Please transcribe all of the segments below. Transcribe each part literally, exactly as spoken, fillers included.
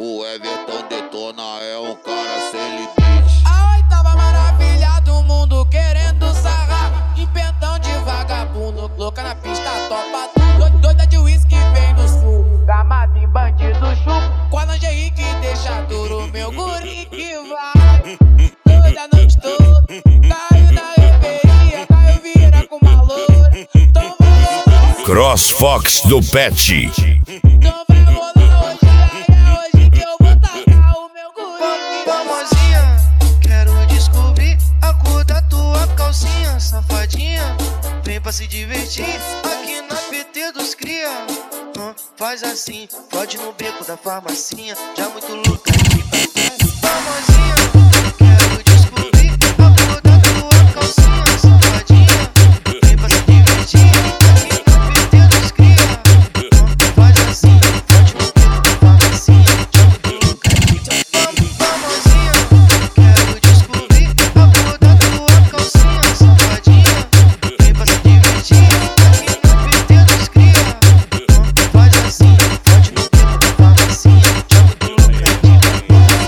O Everton Detona é um cara sem limite. A oitava maravilha do mundo querendo sarrar. Em pentão de vagabundo, louca na pista, topa tudo. Doida de uísque vem do sul, gamado em bandido chupo. Com a lingerie que deixa duro, meu guri que vai. Toda noite toda, caiu na reveria, caiu vira com uma loura. Então vai CrossFox do Pet. Então vai rolar hoje, é hoje que eu vou tacar o meu guri. Famosinha, quero descobrir a cor da tua calcinha. Safadinha, vem pra se divertir aqui na P T dos cria. Hum, faz assim, pode no beco da farmacinha, já muito louca aqui pra trás. Famosinha, quero descobrir a cor da tua calcinha. Safadinha, vem pra se divertir aqui na P T dos cria. Hum, faz assim, pode no beco da farmacinha, já muito louca aqui pra trás. Famosinha, quero descobrir a cor da tua calcinha. Safadinha, vem pra se divertir aqui na P T dos cria. Hum, faz assim, pode no beco da farmacinha, já muito louca aqui pra trás.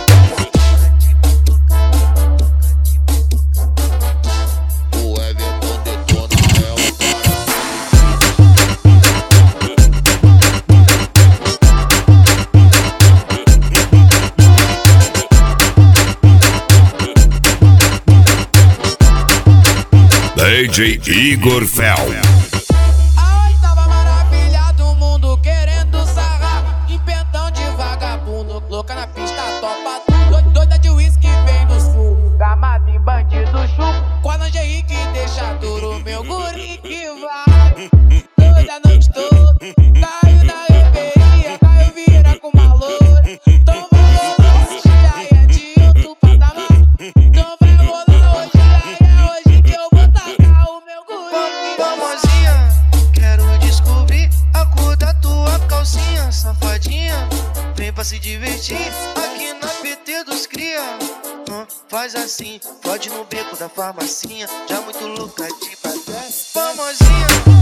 O Everton Detona é um cara D J Igor Fel. A oitava maravilha do mundo querendo sarrar. Em pentão de vagabundo, louca na pista, topa tudo. Doida de uísque vem do sul, gamado em bandido chupo. Com a lingerie que deixa duro, meu guri que vai. Toda noite toda, caiu na reveria, caiu vira com uma loura. Então vai rolar hoje, já é de outro patamar. Então vai rolar hoje, já é hoje que eu vou tacar o meu guri. Famosinha, quero descobrir a cor da tua calcinha. Safadinha, vem pra se divertir aqui na P T dos cria. Hum, faz assim, pode no beco da farmacinha, já muito louca de pra trás. Famosinha,